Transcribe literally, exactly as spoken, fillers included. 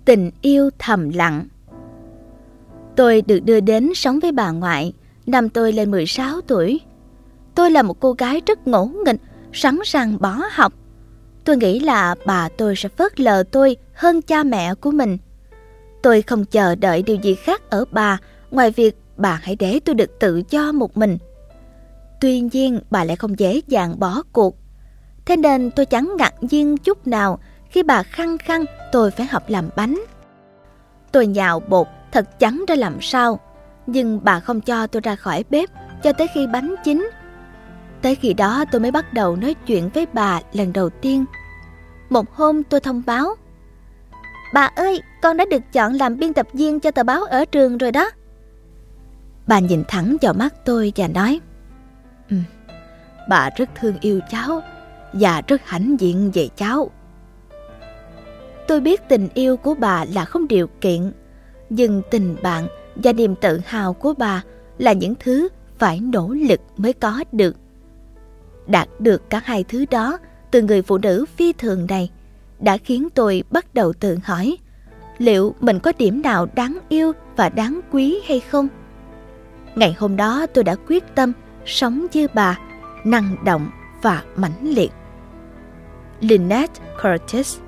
Tình yêu thầm lặng. Tôi được đưa đến sống với bà ngoại năm tôi lên mười sáu tuổi. Tôi là một cô gái rất ngỗ nghịch, sẵn sàng bỏ học. Tôi nghĩ là bà tôi sẽ phớt lờ tôi hơn cha mẹ của mình. Tôi không chờ đợi điều gì khác ở bà ngoài việc bà hãy để tôi được tự do một mình. Tuy nhiên bà lại không dễ dàng bỏ cuộc. Thế nên tôi chẳng ngạc nhiên chút nào khi bà khăng khăng tôi phải học làm bánh. Tôi nhào bột thật chẳng ra làm sao, nhưng bà không cho tôi ra khỏi bếp cho tới khi bánh chín. Tới khi đó tôi mới bắt đầu nói chuyện với bà lần đầu tiên. Một hôm tôi thông báo: "Bà ơi, con đã được chọn làm biên tập viên cho tờ báo ở trường rồi đó." Bà nhìn thẳng vào mắt tôi và nói: "Ừ, bà rất thương yêu cháu và rất hãnh diện về cháu." Tôi biết tình yêu của bà là không điều kiện, nhưng tình bạn và niềm tự hào của bà là những thứ phải nỗ lực mới có được. Đạt được cả hai thứ đó từ người phụ nữ phi thường này đã khiến tôi bắt đầu tự hỏi liệu mình có điểm nào đáng yêu và đáng quý hay không. Ngày hôm đó tôi đã quyết tâm sống như bà, năng động và mãnh liệt. Lynette Curtis.